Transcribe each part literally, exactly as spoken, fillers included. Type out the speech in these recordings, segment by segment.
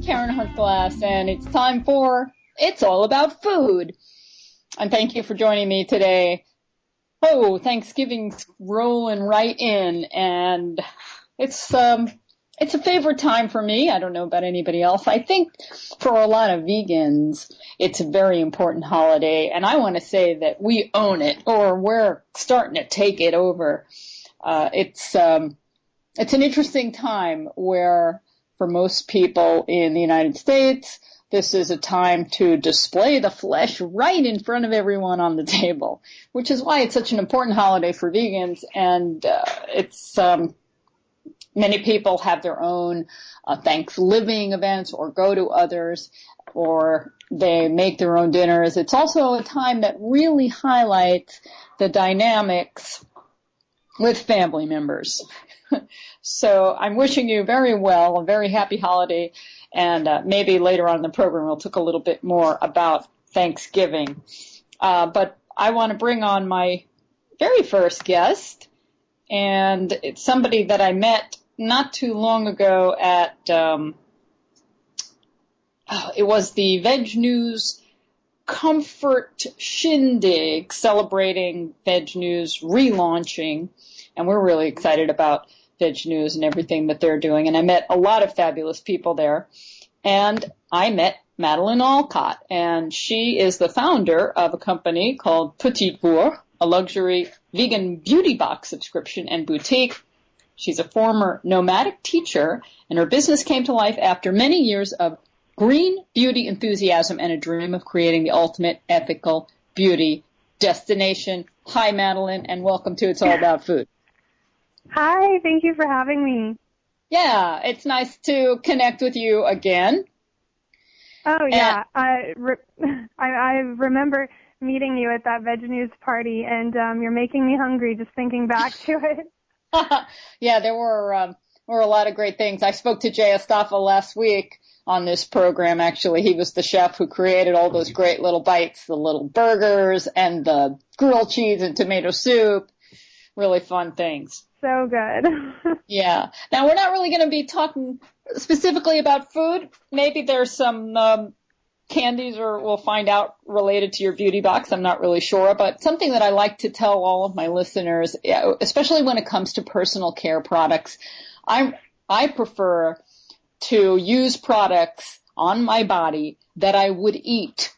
Karen Hartglass, and it's time for It's All About Food. And thank you for joining me today. Oh, Thanksgiving's rolling right in, and it's um it's a favorite time for me. I don't know about anybody else. I think for a lot of vegans, it's a very important holiday, and I want to say that we own it, or we're starting to take it over. Uh, it's um it's an interesting time where, for most people in the United States, this is a time to display the flesh right in front of everyone on the table, which is why it's such an important holiday for vegans. And uh, it's um, many people have their own uh, Thanksgiving events or go to others, or they make their own dinners. It's also a time that really highlights the dynamics with family members. So I'm wishing you very well, a very happy holiday, and uh, maybe later on in the program we'll talk a little bit more about Thanksgiving. Uh, but I want to bring on my very first guest, and it's somebody that I met not too long ago at, um, oh, it was the Veg News Comfort Shindig, celebrating Veg News relaunching, and we're really excited about Veg News and everything that they're doing. And I met a lot of fabulous people there. And I met Madeline Alcott, and she is the founder of a company called Petit Bourg, a luxury vegan beauty box subscription and boutique. She's a former nomadic teacher, and her business came to life after many years of green beauty enthusiasm and a dream of creating the ultimate ethical beauty destination. Hi, Madeline, and welcome to It's All About Food. Hi, thank you for having me. Yeah, it's nice to connect with you again. Oh, yeah. I, re- I, I remember meeting you at that Veg News party, and um, you're making me hungry just thinking back to it. Yeah, there were, um, were a lot of great things. I spoke to Jay Astafa last week on this program, actually. He was the chef who created all those great little bites, the little burgers and the grilled cheese and tomato soup. Really fun things. So good. Yeah. Now, we're not really going to be talking specifically about food. Maybe there's some um, candies, or we'll find out, related to your beauty box. I'm not really sure. But something that I like to tell all of my listeners, especially when it comes to personal care products, I I prefer to use products on my body that I would eat.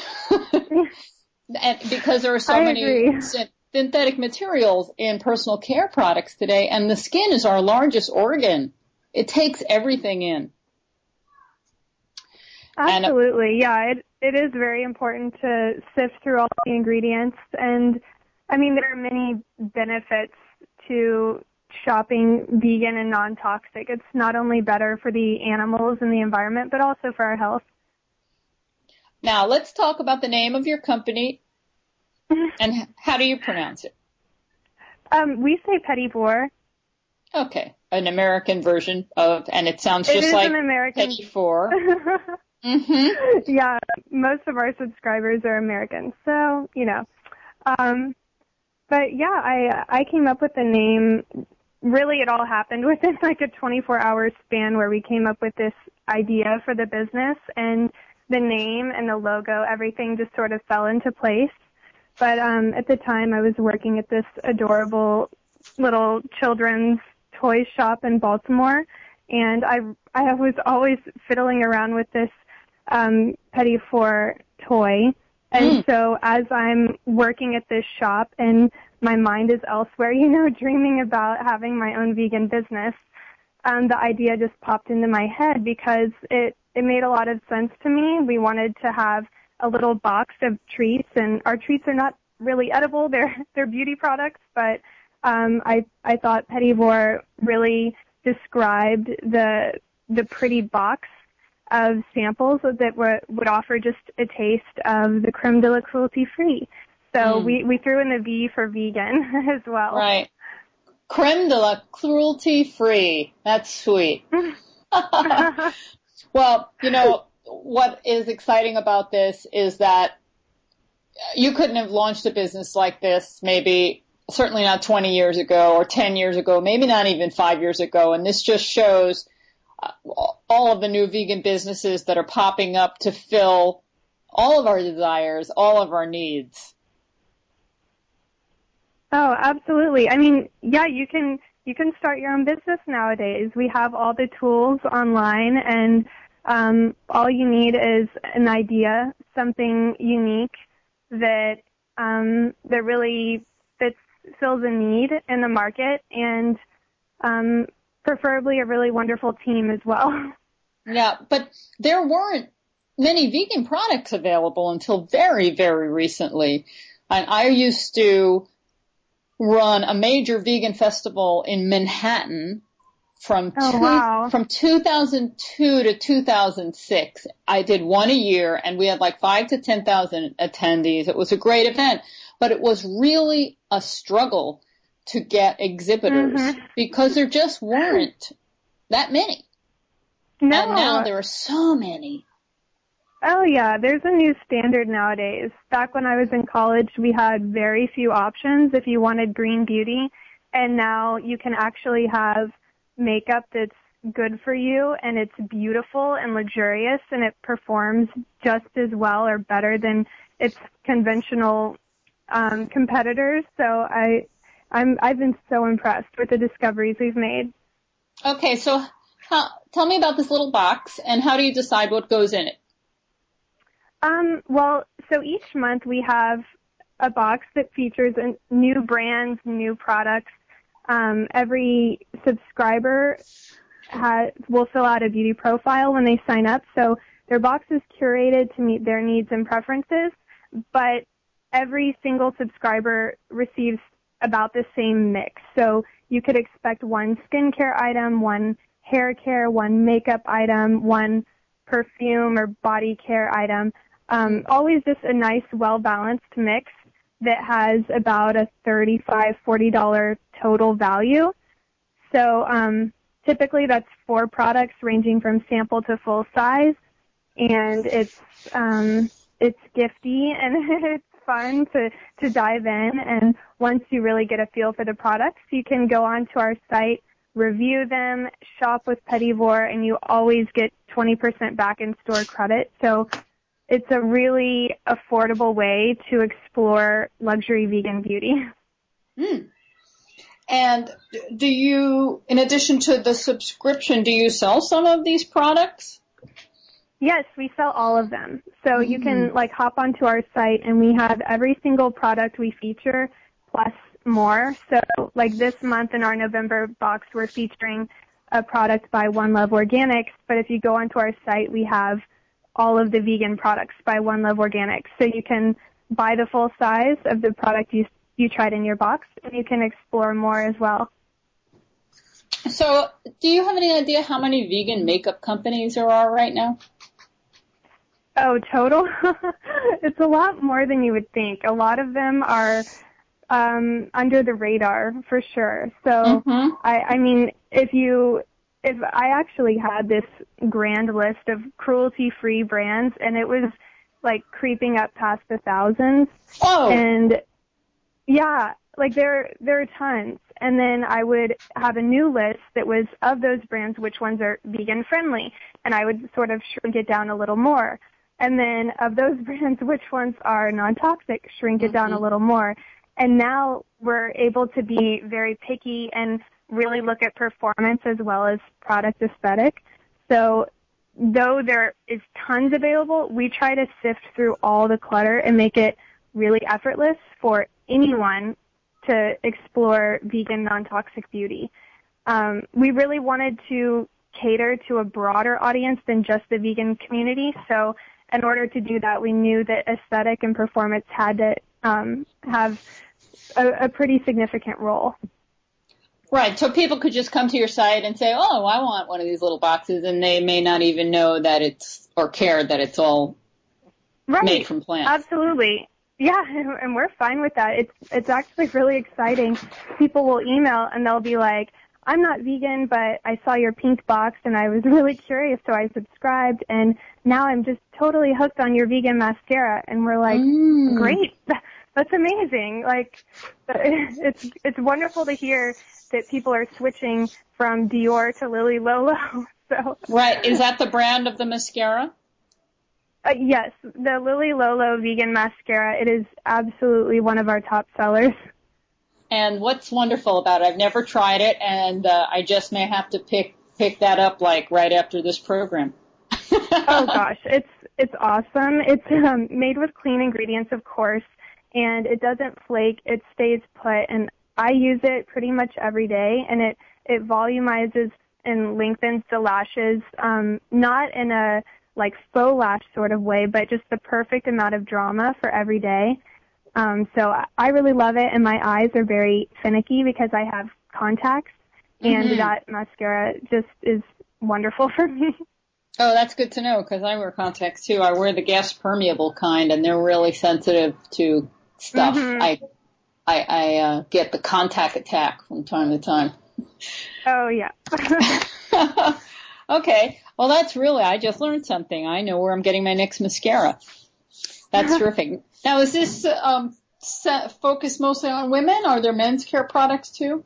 And because there are so I many agree. synthetic materials in personal care products today, and the skin is our largest organ. It takes everything in. Absolutely, and, yeah. It it is very important to sift through all the ingredients, and I mean there are many benefits to shopping vegan and non-toxic. It's not only better for the animals and the environment, but also for our health. Now let's talk about the name of your company. And how do you pronounce it? Um, we say Petit Bourg. Okay, an American version of, and it sounds It just is like an American. Petit Four. Mm-hmm. Yeah, most of our subscribers are American, so you know. Um, but yeah, I I came up with the name. Really, it all happened within like a twenty-four hour span where we came up with this idea for the business, and the name and the logo, everything just sort of fell into place. But um, at the time, I was working at this adorable little children's toy shop in Baltimore, and I I was always fiddling around with this um, Petit Four toy. And mm. so as I'm working at this shop and my mind is elsewhere, you know, dreaming about having my own vegan business, um, the idea just popped into my head because it, it made a lot of sense to me. We wanted to have a little box of treats, and our treats are not really edible. They're they're beauty products, but um, I I thought Petit Bourg really described the the pretty box of samples that were, would offer just a taste of the creme de la cruelty-free. So mm. we, we threw in the V for vegan as well. Right. Creme de la cruelty-free. That's sweet. Well, you know, what is exciting about this is that you couldn't have launched a business like this maybe, certainly not twenty years ago or ten years ago, maybe not even five years ago. And this just shows uh, all of the new vegan businesses that are popping up to fill all of our desires, all of our needs. Oh, absolutely. I mean, yeah, you can you can start your own business nowadays. We have all the tools online, and um, all you need is an idea, something unique that um, that really fits fills a need in the market, and um, preferably a really wonderful team as well. Yeah, but there weren't many vegan products available until very, very recently. And I used to run a major vegan festival in Manhattan from Oh, two, wow. from two thousand two to two thousand six. I did one a year, and we had like five to ten thousand attendees. It was a great event, but it was really a struggle to get exhibitors Mm-hmm. because there just weren't that many. No. And now there are so many. Oh, yeah, there's a new standard nowadays. Back when I was in college, we had very few options if you wanted green beauty, and now you can actually have makeup that's good for you, and it's beautiful and luxurious, and it performs just as well or better than its conventional um, competitors. So I, I'm, I've been so impressed with the discoveries we've made. Okay, so how, tell me about this little box, and how do you decide what goes in it? Um, well, so each month we have a box that features new brands, new products. Um, every subscriber has, will fill out a beauty profile when they sign up, so their box is curated to meet their needs and preferences, but every single subscriber receives about the same mix. So you could expect one skincare item, one hair care, one makeup item, one perfume or body care item. Um, always just a nice, well-balanced mix that has about a thirty-five dollars, forty dollars total value. So um, typically that's four products ranging from sample to full size, and it's um, it's gifty and it's fun to, to dive in. And once you really get a feel for the products, you can go onto our site, review them, shop with Pettivore, and you always get twenty percent back in store credit. So it's a really affordable way to explore luxury vegan beauty. Mm. And do you, in addition to the subscription, do you sell some of these products? Yes, we sell all of them. So Mm. you can like hop onto our site, and we have every single product we feature plus more. So like this month in our November box, we're featuring a product by One Love Organics, but if you go onto our site, we have all of the vegan products by One Love Organics. So you can buy the full size of the product you you tried in your box, and you can explore more as well. So do you have any idea how many vegan makeup companies there are right now? Oh, total? It's a lot more than you would think. A lot of them are um, under the radar, for sure. So, Mm-hmm. I, I mean, if you... If I actually had this grand list of cruelty-free brands, and it was like creeping up past the thousands. Oh. And yeah, like there there are tons. And then I would have a new list that was of those brands, which ones are vegan friendly, and I would sort of shrink it down a little more. And then of those brands, which ones are non-toxic, shrink it mm-hmm. down a little more. And now we're able to be very picky and really look at performance as well as product aesthetic. So though there is tons available, we try to sift through all the clutter and make it really effortless for anyone to explore vegan non-toxic beauty. Um, we really wanted to cater to a broader audience than just the vegan community. So in order to do that, we knew that aesthetic and performance had to um, have a, a pretty significant role. Right, so people could just come to your site and say, oh, I want one of these little boxes, and they may not even know that it's, or care that it's all right. made from plants. Absolutely. Yeah, and we're fine with that. It's it's actually really exciting. People will email and they'll be like, I'm not vegan, but I saw your pink box and I was really curious, so I subscribed, and now I'm just totally hooked on your vegan mascara. And we're like, mm. great, that's amazing. Like, it's it's wonderful to hear that people are switching from Dior to Lily Lolo. So right, is that the brand of the mascara? Uh, yes, the Lily Lolo vegan mascara. It is absolutely one of our top sellers. And what's wonderful about it? I've never tried it, and uh, I just may have to pick pick that up like right after this program. Oh gosh, it's it's awesome. It's um, made with clean ingredients, of course, and it doesn't flake. It stays put, and I use it pretty much every day, and it it volumizes and lengthens the lashes, um, not in a like faux lash sort of way, but just the perfect amount of drama for every day. Um, so I really love it, and my eyes are very finicky because I have contacts, and Mm-hmm. that mascara just is wonderful for me. Oh, that's good to know because I wear contacts too. I wear the gas permeable kind, and they're really sensitive to stuff. Mm-hmm. I I, I uh, get the contact attack from time to time. Oh, yeah. Okay. Well, that's really, I just learned something. I know where I'm getting my next mascara. That's terrific. Now, is this um, set, focused mostly on women? Are there men's care products too?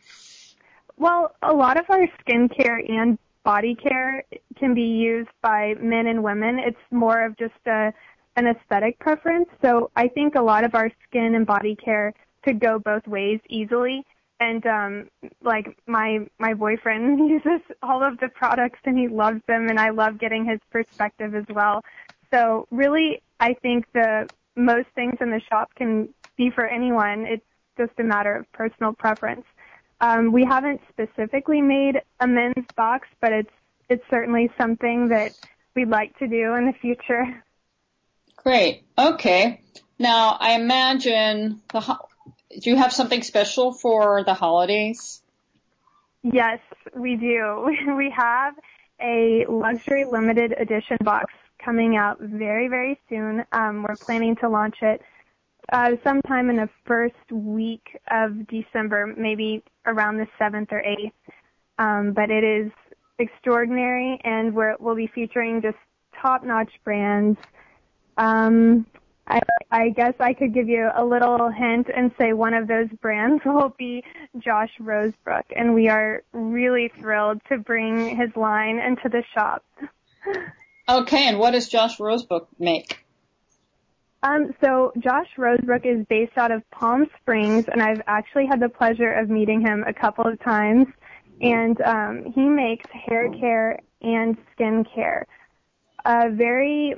Well, a lot of our skincare and body care can be used by men and women. It's more of just a, an aesthetic preference. So I think a lot of our skin and body care could go both ways easily. And um, like my my boyfriend uses all of the products and he loves them, and I love getting his perspective as well. So really, I think the most things in the shop can be for anyone. It's just a matter of personal preference. Um, we haven't specifically made a men's box, but it's it's certainly something that we'd like to do in the future. Great. Okay. Now, I imagine the ho- do you have something special for the holidays? Yes, we do. We have a luxury limited edition box coming out very, very soon. Um, we're planning to launch it uh, sometime in the first week of December, maybe around the seventh or eighth. Um, but it is extraordinary, and we're, we'll be featuring just top-notch brands. Um, I, I guess I could give you a little hint and say one of those brands will be Josh Rosebrook, and we are really thrilled to bring his line into the shop. Okay, and what does Josh Rosebrook make? Um, so Josh Rosebrook is based out of Palm Springs, and I've actually had the pleasure of meeting him a couple of times, and um, he makes hair care and skin care. Uh, very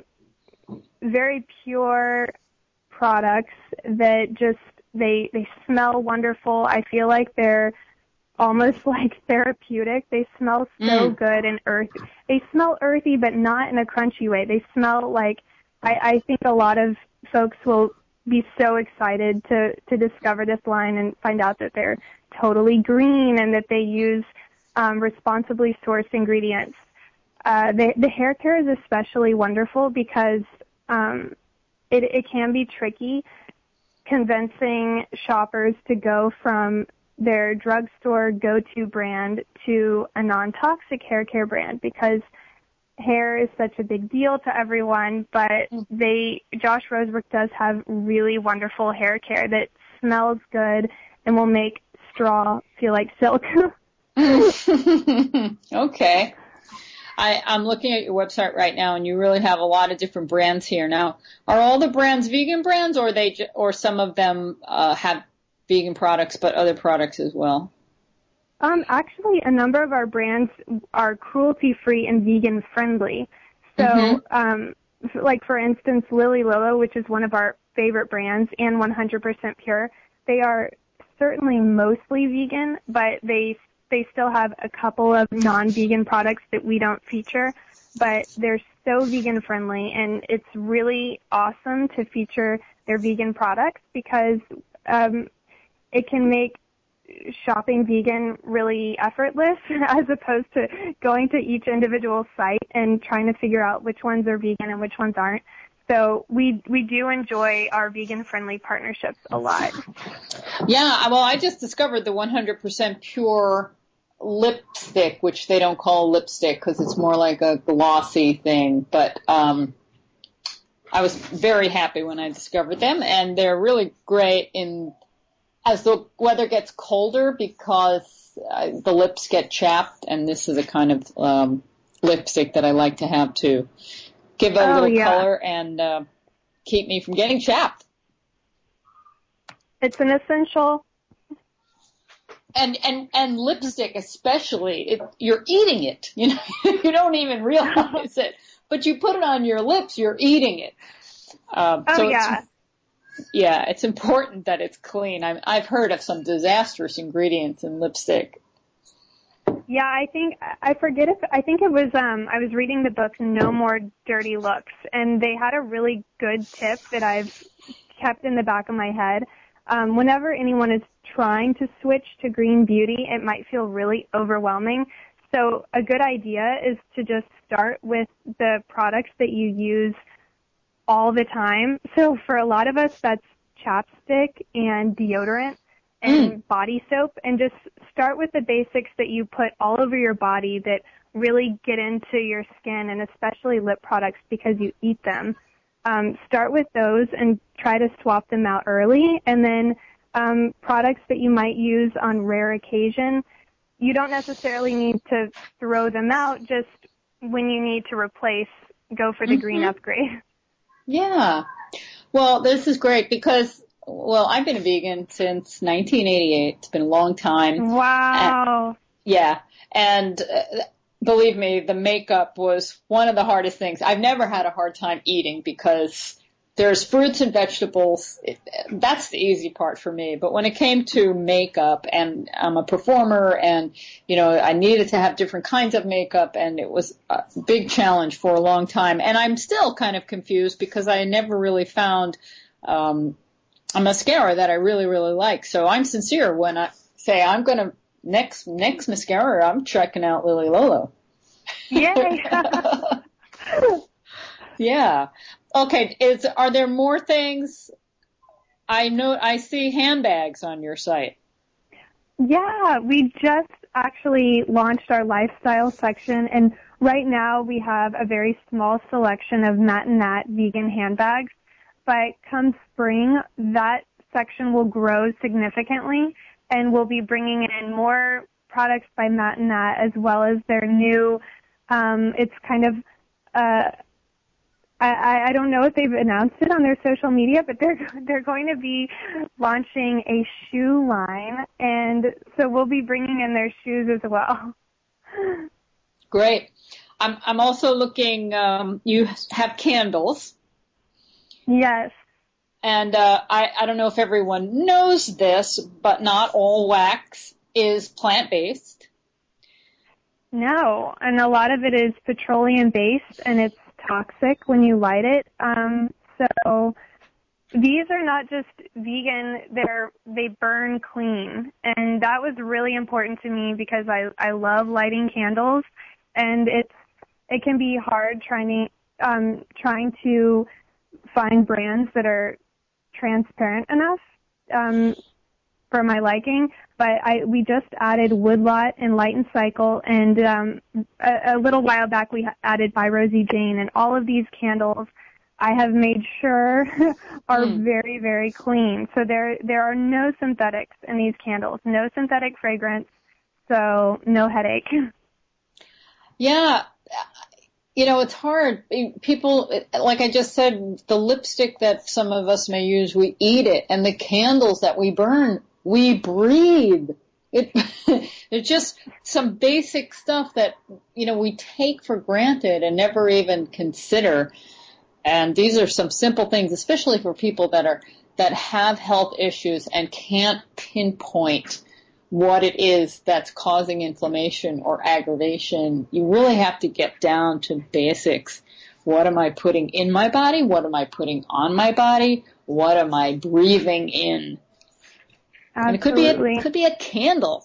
very pure products that just they they smell wonderful. I feel like they're almost like therapeutic. They smell so Mm. good and earthy. They smell earthy, but not in a crunchy way. They smell like I, I think a lot of folks will be so excited to to discover this line and find out that they're totally green and that they use um, responsibly sourced ingredients. Uh, the, the hair care is especially wonderful because um, it, it can be tricky convincing shoppers to go from their drugstore go-to brand to a non-toxic hair care brand because hair is such a big deal to everyone, but they Josh Rosebrook does have really wonderful hair care that smells good and will make straw feel like silk. Okay. I, I'm looking at your website right now, and you really have a lot of different brands here. Now, are all the brands vegan brands, or they, ju- or some of them uh, have vegan products, but other products as well? Um, actually, a number of our brands are cruelty-free and vegan-friendly. So, Mm-hmm. um, f- like for instance, Lily Lolo, which is one of our favorite brands, and one hundred percent Pure, they are certainly mostly vegan, but they they still have a couple of non-vegan products that we don't feature, but they're so vegan-friendly, and it's really awesome to feature their vegan products because um, it can make shopping vegan really effortless as opposed to going to each individual site and trying to figure out which ones are vegan and which ones aren't. So we we do enjoy our vegan-friendly partnerships a lot. Yeah, well, I just discovered the one hundred percent Pure lipstick, which they don't call lipstick because it's more like a glossy thing, but um, I was very happy when I discovered them, and they're really great in as the weather gets colder because uh, the lips get chapped, and this is a kind of um, lipstick that I like to have to give a Oh, little yeah. color and uh, keep me from getting chapped. It's an essential. And and and lipstick especially, it, you're eating it. You know, you don't even realize it, but you put it on your lips, you're eating it. Um, Oh, so yeah. it's, yeah, it's important that it's clean. I'm, I've heard of some disastrous ingredients in lipstick. Yeah, I think, I forget if, I think it was, um, I was reading the book No More Dirty Looks, and they had a really good tip that I've kept in the back of my head. Um, whenever anyone is trying to switch to green beauty, it might feel really overwhelming. So a good idea is to just start with the products that you use all the time. So for a lot of us, that's chapstick and deodorant and Mm. body soap, and just start with the basics that you put all over your body that really get into your skin, and especially lip products because you eat them. Um, start with those and try to swap them out early, and then um, products that you might use on rare occasion, you don't necessarily need to throw them out. Just when you need to replace, go for the Mm-hmm. green upgrade. Yeah. Well, this is great because, well, I've been a vegan since nineteen eighty-eight. It's been a long time. Wow. And, yeah. And uh, believe me, the makeup was one of the hardest things. I've never had a hard time eating because there's fruits and vegetables. It, that's the easy part for me. But when it came to makeup, and I'm a performer, and, you know, I needed to have different kinds of makeup, and it was a big challenge for a long time. And I'm still kind of confused because I never really found um, a mascara that I really, really like. So I'm sincere when I say I'm going to, next next mascara, I'm checking out Lily Lolo. Yay. Yeah. Okay. Is are there more things? I know I see handbags on your site. Yeah, we just actually launched our lifestyle section, and right now we have a very small selection of Matt and Nat vegan handbags. But come spring, that section will grow significantly, and we'll be bringing in more products by Matt and Nat, as well as their new, um, it's kind of, uh, I, I don't know if they've announced it on their social media, but they're they're going to be launching a shoe line, and so we'll be bringing in their shoes as well. Great. I'm I'm also looking. Um, you have candles. Yes. And uh, I I don't know if everyone knows this, but not all wax is plant based. No, and a lot of it is petroleum based, and it's toxic when you light it. Um, so these are not just vegan; they're they burn clean, and that was really important to me because I I love lighting candles, and it's it can be hard trying to um, trying to find brands that are transparent enough um, for my liking. But I we just added Woodlot and Light and Cycle, and um, a, a little while back we added by Rosie Jane, and all of these candles I have made sure are Mm. very, very clean. So there there are no synthetics in these candles, no synthetic fragrance, so no headache. Yeah. You know, it's hard. People, like I just said, the lipstick that some of us may use, we eat it, and the candles that we burn, we breathe. It, it's just some basic stuff that, you know, we take for granted and never even consider. And these are some simple things, especially for people that are, that have health issues and can't pinpoint what it is that's causing inflammation or aggravation. You really have to get down to basics. What am I putting in my body? What am I putting on my body? What am I breathing in? And it could be a, Absolutely. could be a candle.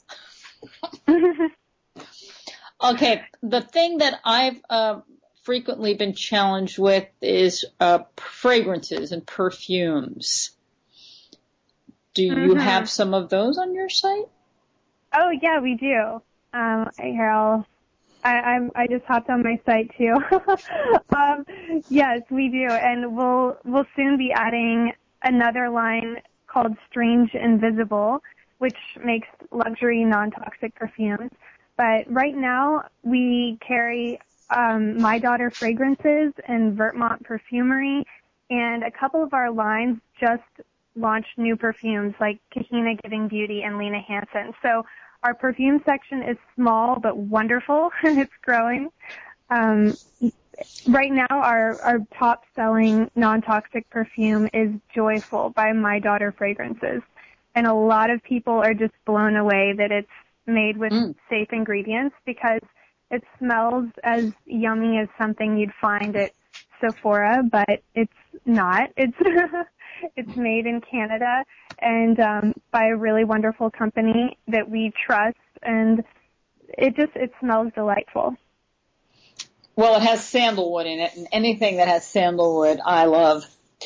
Okay, the thing that I've uh, frequently been challenged with is uh, fragrances and perfumes. Do you Mm-hmm. have some of those on your site? Oh yeah, we do. Um, here I'll. I, I'm. I just hopped on my site too. um, yes, we do, and we'll we'll soon be adding another line called Strange Invisible, which makes luxury non-toxic perfumes. But right now we carry um, My Daughter Fragrances and Vermont Perfumery, and a couple of our lines just launched new perfumes like Kahina Giving Beauty and Lena Hansen. So our perfume section is small but wonderful, and it's growing. Um, right now, our, our top-selling non-toxic perfume is Joyful by My Daughter Fragrances, and a lot of people are just blown away that it's made with mm. safe ingredients because it smells as yummy as something you'd find at Sephora, but it's not. It's it's made in Canada and um, by a really wonderful company that we trust, and it just it smells delightful. Well, it has sandalwood in it, and anything that has sandalwood, I love.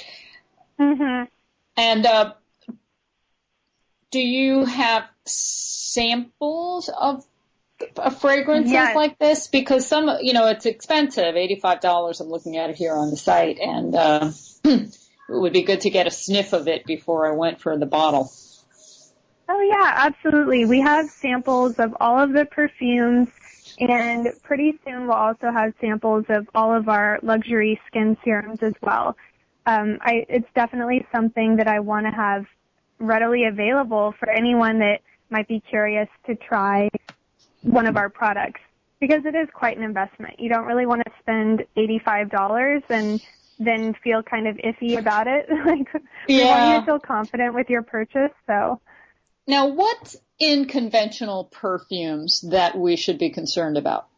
Mhm. And uh, do you have samples of of fragrances yes. like this? Because some, you know, it's expensive, eighty-five dollars. I'm looking at it here on the site, and uh, it would be good to get a sniff of it before I went for the bottle. Oh, yeah, absolutely. We have samples of all of the perfumes, and pretty soon we'll also have samples of all of our luxury skin serums as well. Um, I, it's definitely something that I want to have readily available for anyone that might be curious to try one of our products, because it is quite an investment. You don't really want to spend eighty-five dollars and then feel kind of iffy about it. Like, yeah. We want you to feel confident with your purchase. So, now, what's in conventional perfumes that we should be concerned about?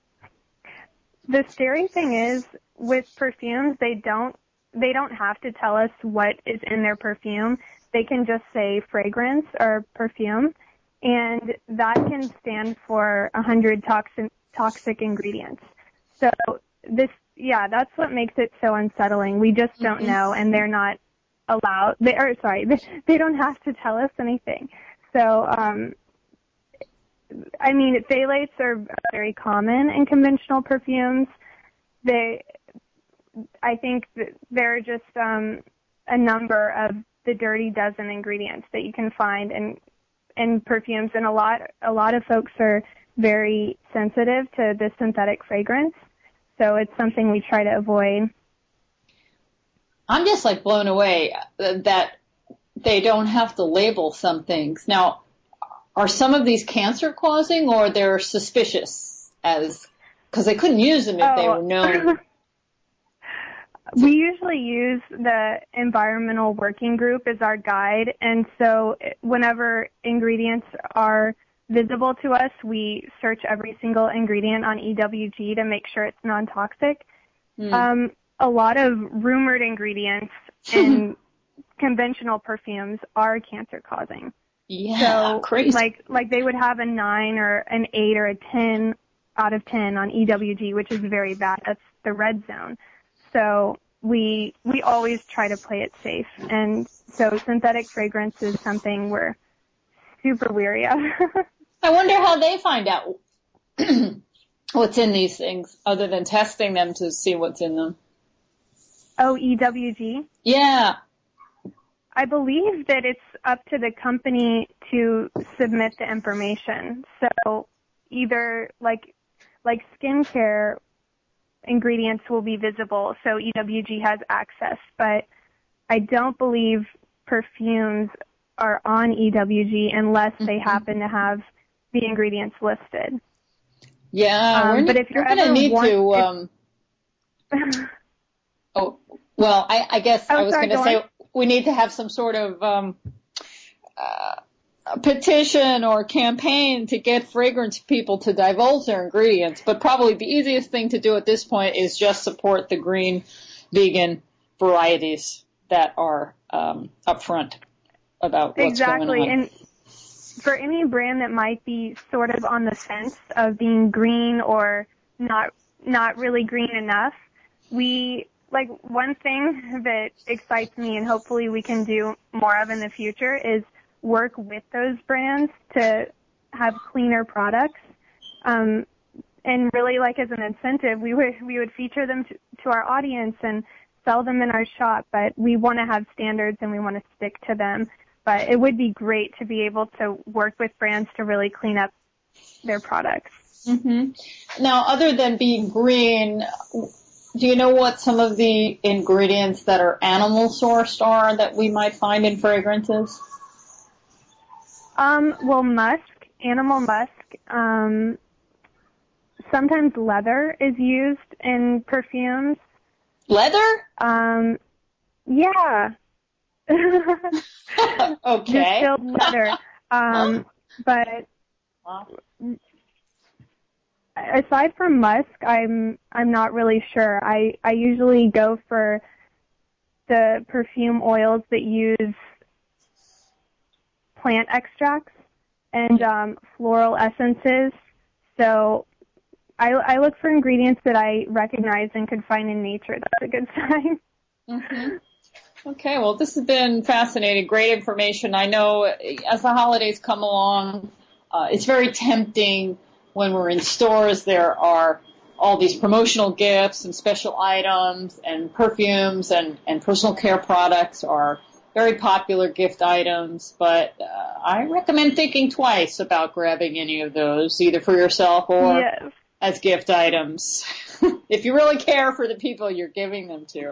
The scary thing is, with perfumes, they don't they don't have to tell us what is in their perfume. They can just say fragrance or perfume, and that can stand for a hundred toxic toxic ingredients. So this, yeah, that's what makes it so unsettling. We just don't mm-hmm. know, and they're not allowed. They are sorry, they, they don't have to tell us anything. So, um, I mean, phthalates are very common in conventional perfumes. They, I think that there are just um, a number of the dirty dozen ingredients that you can find in in perfumes, and a lot a lot of folks are very sensitive to the synthetic fragrance, so it's something we try to avoid. I'm just like blown away that they don't have to label some things. Now, are some of these cancer causing, or they're suspicious as because they couldn't use them if oh. they were known? We usually use the environmental working group as our guide, and so whenever ingredients are visible to us, we search every single ingredient on E W G to make sure it's non-toxic. Mm. Um, a lot of rumored ingredients in conventional perfumes are cancer-causing. Yeah, so, crazy. Like, like they would have a nine or an eight or a ten out of ten on E W G, which is very bad. That's the red zone. So we we always try to play it safe, and so synthetic fragrance is something we're super weary of. I wonder how they find out what's in these things, other than testing them to see what's in them. Oh, E W G? Yeah. I believe that it's up to the company to submit the information. So either like like skincare ingredients will be visible, so E W G has access, but I don't believe perfumes are on E W G unless mm-hmm. they happen to have the ingredients listed. Yeah, um, we're, but ne- if you're we're going to need want, to. Um, oh, well, I, I guess oh, I was going to go say on. we need to have some sort of um, uh, a petition or campaign to get fragrance people to divulge their ingredients. But probably the easiest thing to do at this point is just support the green, vegan varieties that are um, upfront about what's exactly. going on. And for any brand that might be sort of on the fence of being green or not not really green enough, we like one thing that excites me and hopefully we can do more of in the future is work with those brands to have cleaner products. Um, and really, like as an incentive, we would we would feature them to, to our audience and sell them in our shop. But we want to have standards and we want to stick to them. But it would be great to be able to work with brands to really clean up their products. Mm-hmm. Now, other than being green, do you know what some of the ingredients that are animal sourced are that we might find in fragrances? Um, well, musk, animal musk. Um, sometimes leather is used in perfumes. Leather? Um, yeah. Okay. Distilled leather. Um, but Wow. aside from musk, I'm I'm not really sure. I I usually go for the perfume oils that use plant extracts and um, floral essences. So I, I look for ingredients that I recognize and could find in nature. That's a good sign. Mm-hmm. Okay, well, this has been fascinating. Great information. I know as the holidays come along, uh, it's very tempting when we're in stores. There are all these promotional gifts and special items, and perfumes and, and personal care products are very popular gift items, but uh, I recommend thinking twice about grabbing any of those, either for yourself or Yes. as gift items, if you really care for the people you're giving them to.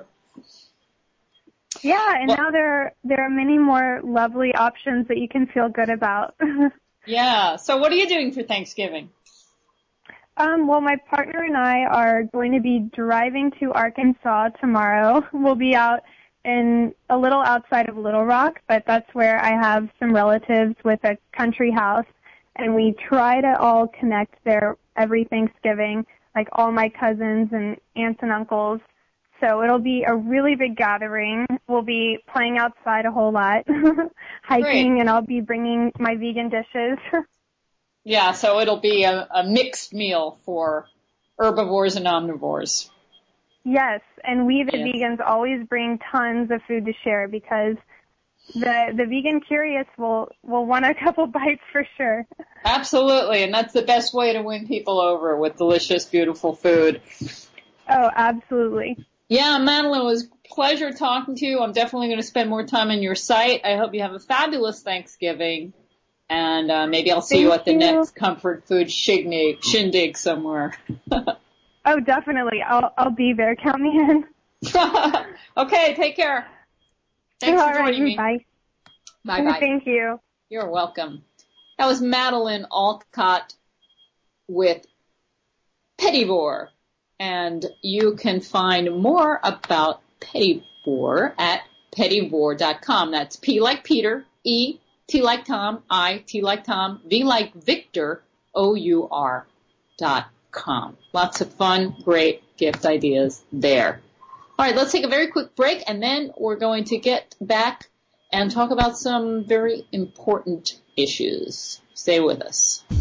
Yeah, and Well, now there there are many more lovely options that you can feel good about. yeah. So what are you doing for Thanksgiving? Um, well, my partner and I are going to be driving to Arkansas tomorrow. We'll be out in a little outside of Little Rock, but that's where I have some relatives with a country house, and we try to all connect there every Thanksgiving, like all my cousins and aunts and uncles. So it'll be a really big gathering. We'll be playing outside a whole lot, hiking, Great. and I'll be bringing my vegan dishes. Yeah, so it'll be a, a mixed meal for herbivores and omnivores. Yes, and we the Yes. vegans always bring tons of food to share because the the vegan curious will will want a couple bites for sure. Absolutely, and that's the best way to win people over with delicious, beautiful food. Oh, absolutely. Yeah, Madeline, it was a pleasure talking to you. I'm definitely going to spend more time on your site. I hope you have a fabulous Thanksgiving, and uh, maybe I'll see Thank you at the you. next comfort food shindig, shindig somewhere. Oh, definitely. I'll I'll be there. Count me in. Okay, take care. Thanks All for right. joining me. Bye. Bye-bye. Thank you. You're welcome. That was Madeline Alcott with Pettivore. And you can find more about Pettivore at pettivore dot com. That's P like Peter, E, T like Tom, I, T like Tom, V like Victor, O U R dot com. Lots of fun, great gift ideas there. All right, let's take a very quick break, and then we're going to get back and talk about some very important issues. Stay with us.